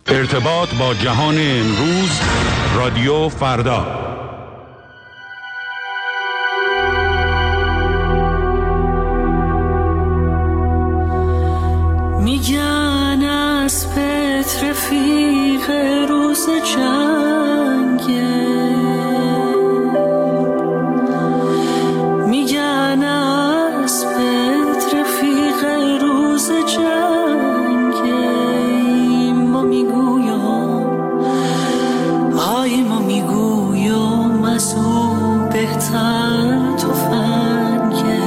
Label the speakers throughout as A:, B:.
A: ارتباط با جهان امروز، رادیو فردا.
B: میگن اسبت رفیق روز جنگه، میگن اسبت رفیق روز جنگه. ما میگویم از او بهتر تفنگه.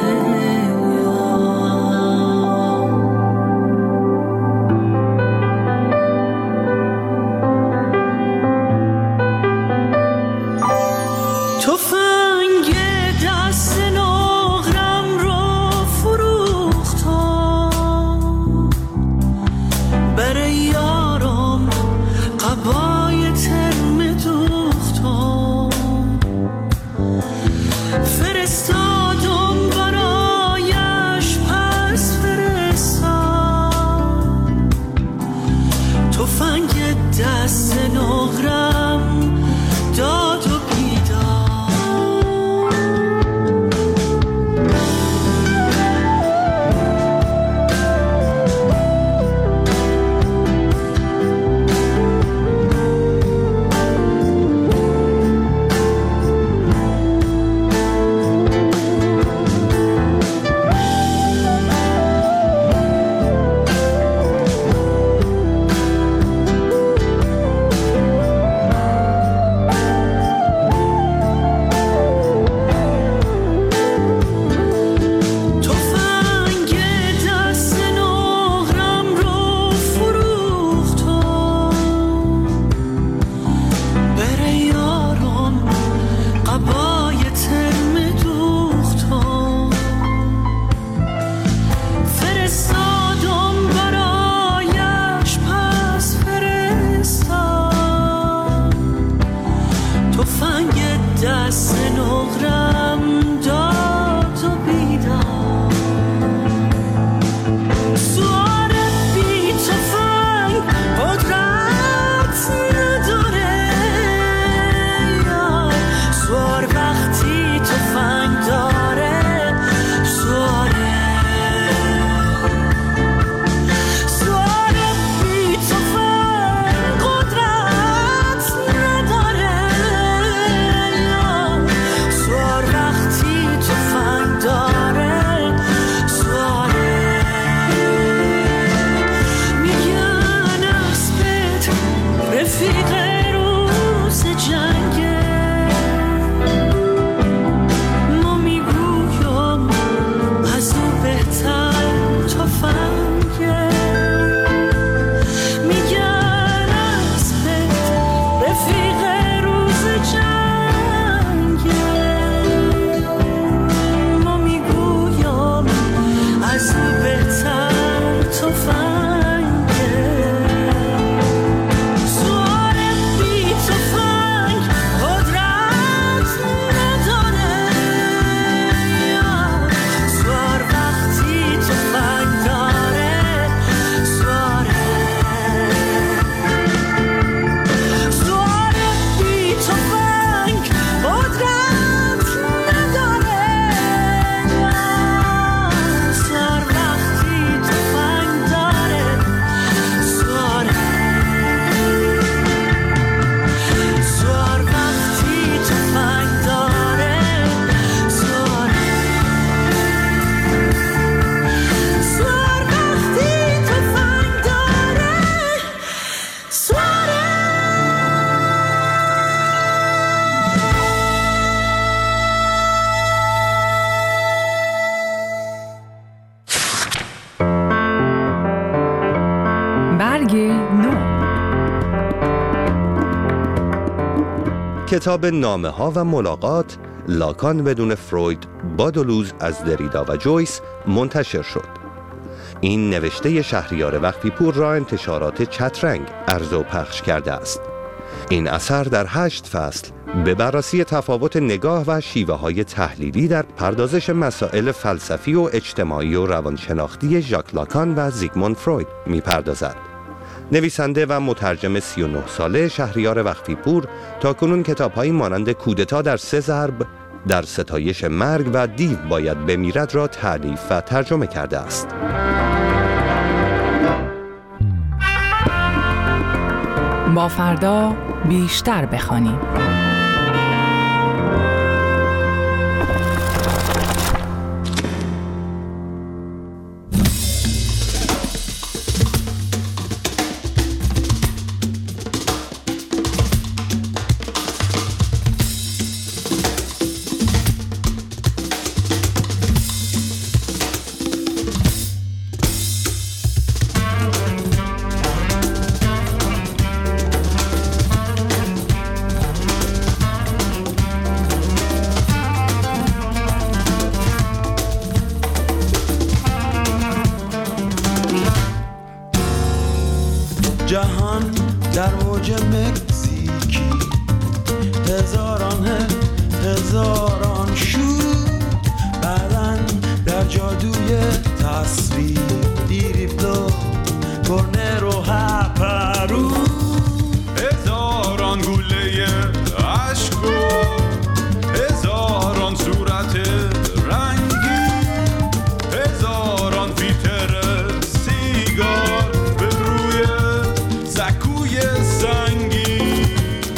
C: کتاب نامه‌ها و ملاقات، لاکان بدون فروید با دولوز از دریدا و جویس منتشر شد. این نوشته شهریار وقتی پور را انتشارات چترنگ عرضه و پخش کرده است. این اثر در 8 فصل به بررسی تفاوت نگاه و شیوه‌های تحلیلی در پردازش مسائل فلسفی و اجتماعی و روانشناختی ژاک لاکان و زیگموند فروید می‌پردازد. نویسنده و مترجم 39 ساله شهریار وقتی پور تاکنون کتاب‌هایی مانند کودتا در 3 ضرب، در ستایش مرگ و دیو باید بمیرد را تألیف و ترجمه کرده است.
D: با فردا بیشتر بخوانیم.
E: جهان در موج مکزیکی، هزاران شور، بعدن در جادوی تصویر، دیریبلو کورنر و هپرو،
F: هزاران گوله عشق و هزاران صورت رنگی، هزاران فیلتر سیگار به روی سکوی سنگی.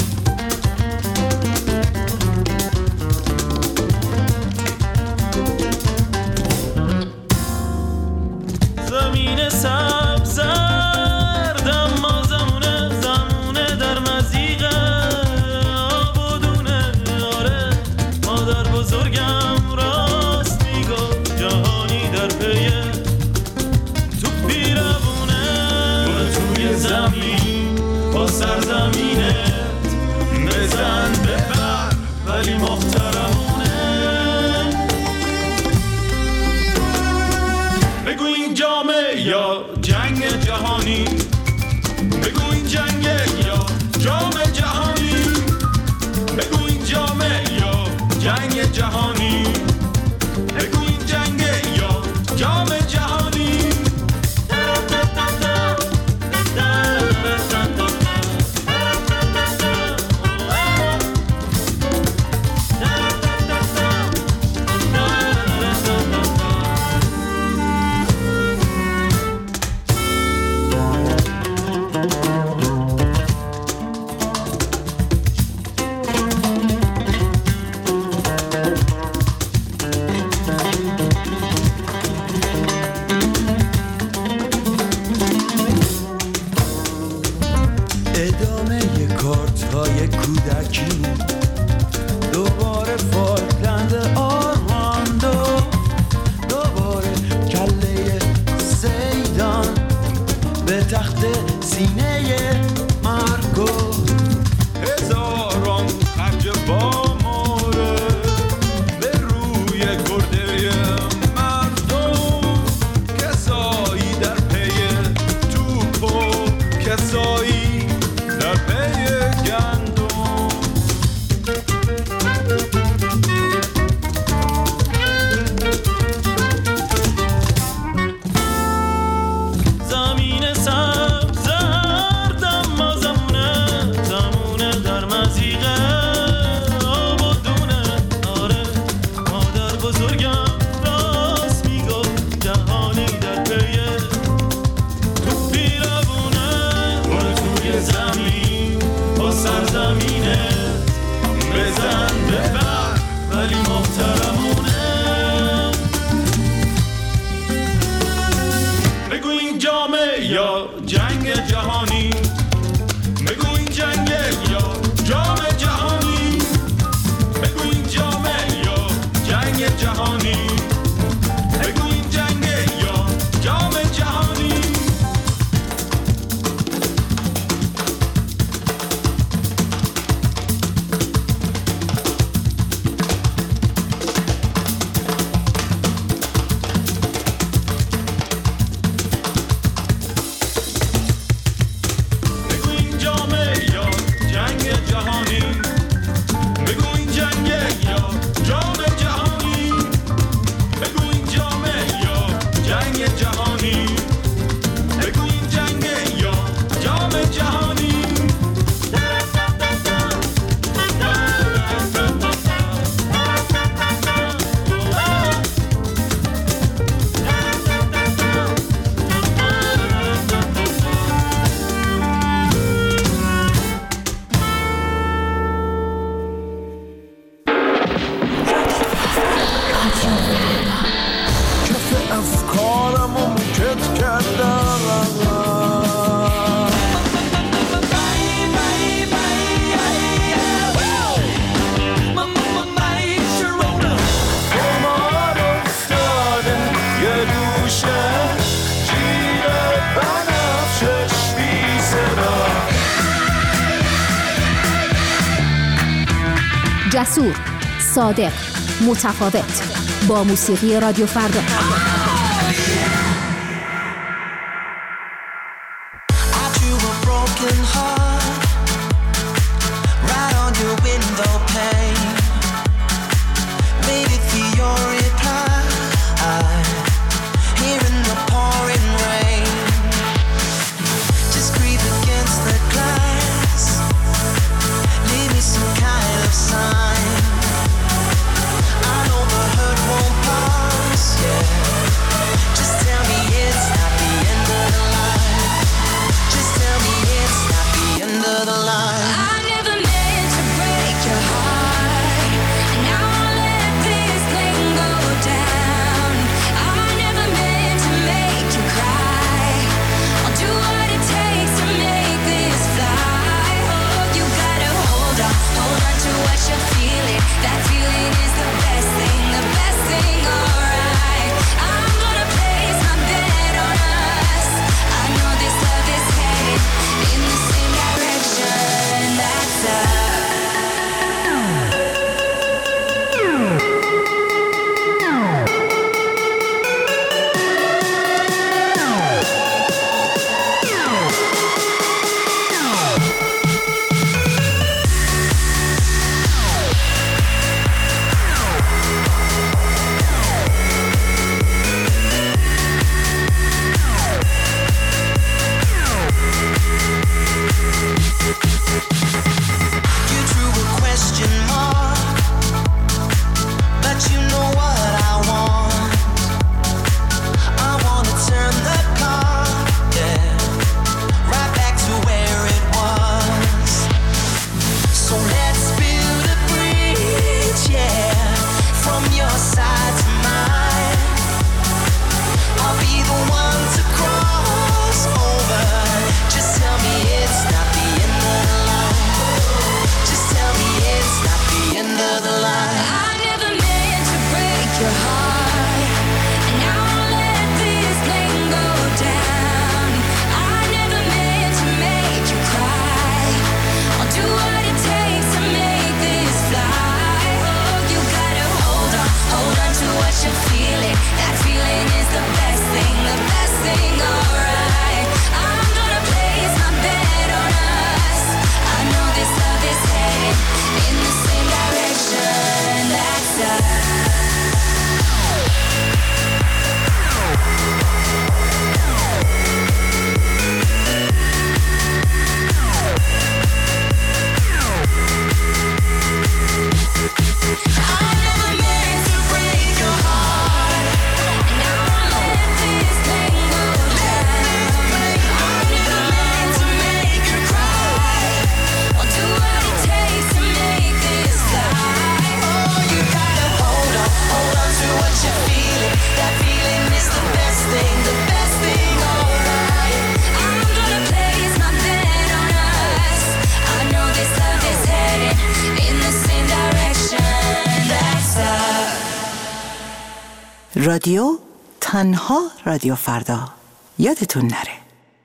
F: زمین سبز زرد اما زمونه در مزیق آب و دونه. آره مادر بزرگم راست میگفت، جهانی در پی تو پیرمونه. برو توی زمین با سرزمینت بزن ببر، ولی محترمونه. بگو این جامه یا جنگ جهانی، بگو این جنگه یا جام جهانی، بگو این جامه یا جنگ جهانی، بگو این جنگه یا جام جهانی.
E: ادامه کارت‌های کودکی، دوباره فالکلند آرماندو، دوباره کله سیدان به تخت سینه مارکو. هزاران خرج با موره به روی گرده مردم، کسایی در پی توپ و کسایی در پی گندم. زمین سبز زرد اما زمونه در مزیق آب و دونه. آره مادر بزرگم راست میگفت، جهانی در پی تو پیرمونه. برو توی زمین با سرزمینت بزن ببر، ولی محترمونه. بگو این جامه یا جنگ جهانی، بگو این جنگه یا جام جهانی، بگو این جامه یا جنگ جهانی، بگو این جنگه یا جام جهانی.
G: جسور، صادق، متفاوت. با موسیقی رادیو فردا.
H: رادیو تنها رادیو فردا. یادتون نره.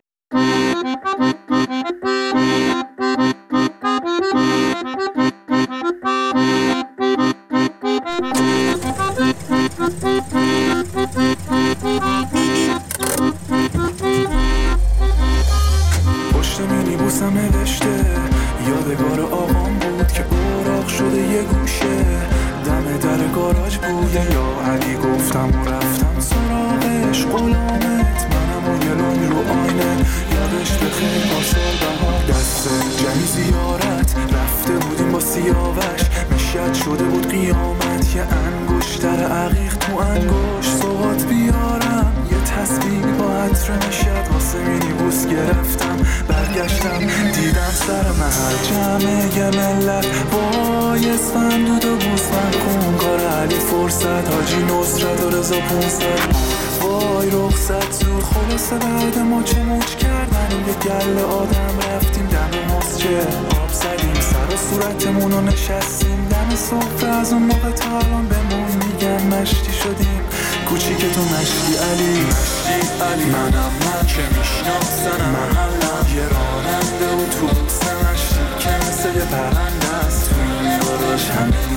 I: پشت مینیبوسم نوشته یادگار آقام بود که اوراق شده یه گوشه دم در گاراژ بوده یا علی گفتم و رفتم سراغش غلامت منم و یه لنگ رو آینه یادش بخیر پاسال بهار دست جمعی زیارت رفته بودیم با سیاوش میشد شده بود قیامت یه انگشتر عقیق تو انگشت سوغات بیارم یه تسبیح با عطر نشد واسه مینیبوس گرفتم برگشتم دیدم سر محل جمعه یه ملت وای اسفندود و گوسفند کن کار علی فرصت حاجی نصرت و رضا 500 وای رخصت زود خلاصه بعد ما چه موج کردن یه گل آدم رفتیم دم مسجد آب زدیم سر و صورتمون و نشستیم دم صفر از اون موقع تا الان بمون میگن مشتی شدیم کوچیک تو مشتی علی مشتی علی منم من که میشناسنم محلم یه راننده و تو بوسه مشتی که مثل یه پرنده است تو این گاراژ همه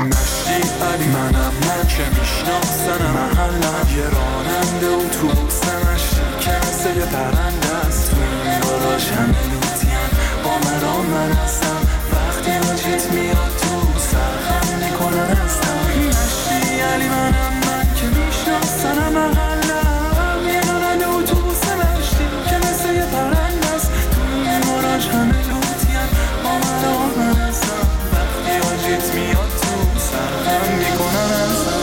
I: مشتی علی منم من که میشناسنم محلم یه راننده اتوبوس مشتی که مثل یه پرنده است تو این گاراژ همه لوتین با من هستم وقتی آجیت میاد تو سرخم میکنن هستم مشتی علی منم من که میشناسنم محلم یه راننده اتوبوس مشتی که مثل یه پرنده است تو این گاراژ همه لوتین با من هستم وقتی آجیت میاد تو سرخم میکنن هستم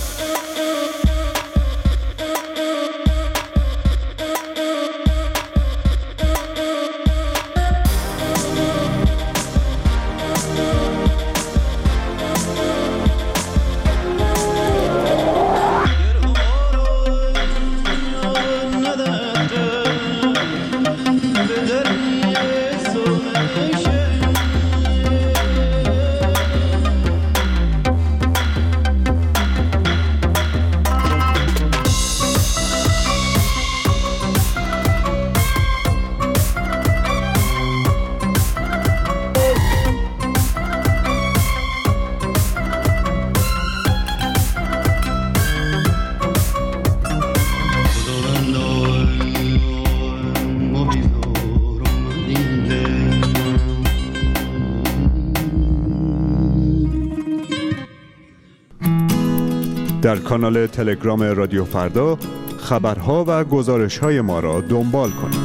J: در کانال تلگرام رادیو فردا خبرها و گزارش‌های ما را دنبال کنید.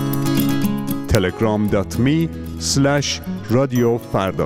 J: telegram.me/رادیوفردا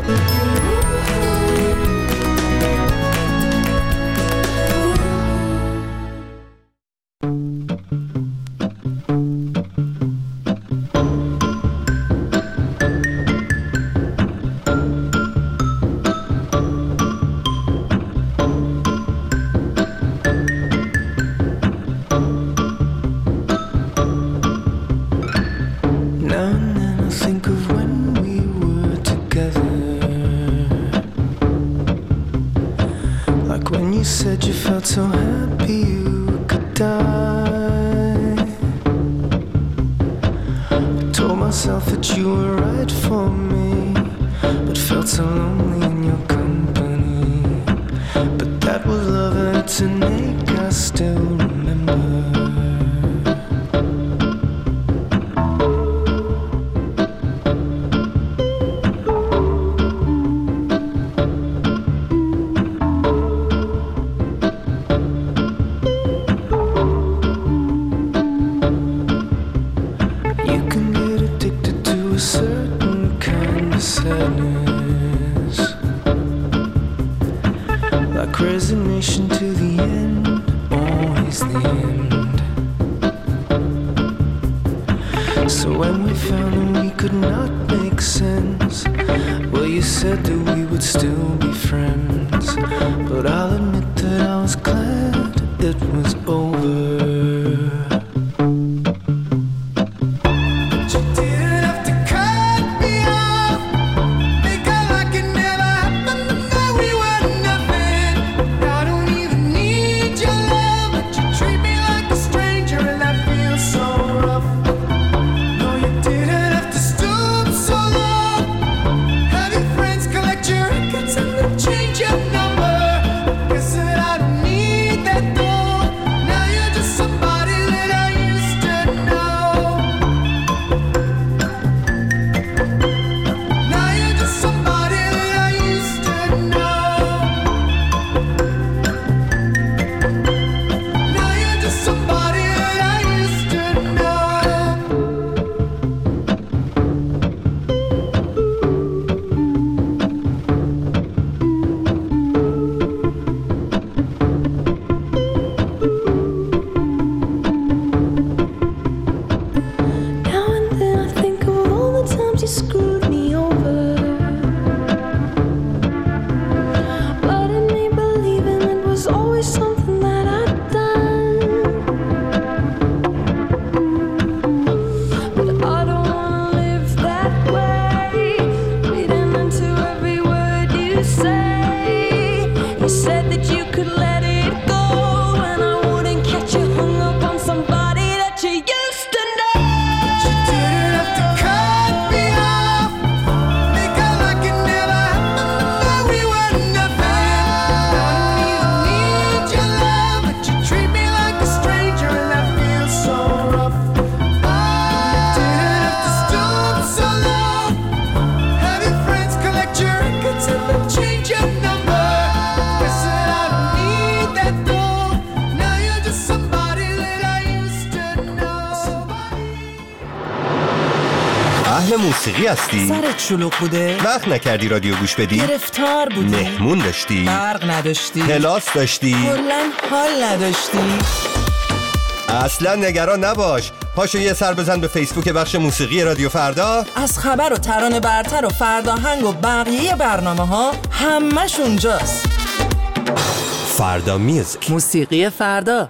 C: موسیقی هستی؟
K: سرت شلوغ بوده؟
C: وقت نکردی رادیو گوش بدی؟
K: گرفتار بودی؟
C: مهمون داشتی؟
K: برق نداشتی؟
C: کلاس داشتی؟
K: کلاً حال نداشتی؟
C: اصلا نگران نباش. پاشو یه سر بزن به فیسبوک بخش موسیقی رادیو فردا.
K: از خبر و ترانه برتر و فرداهنگ و بقیه برنامه ها همش اونجاست.
C: فردا میوزیک،
K: موسیقی فردا.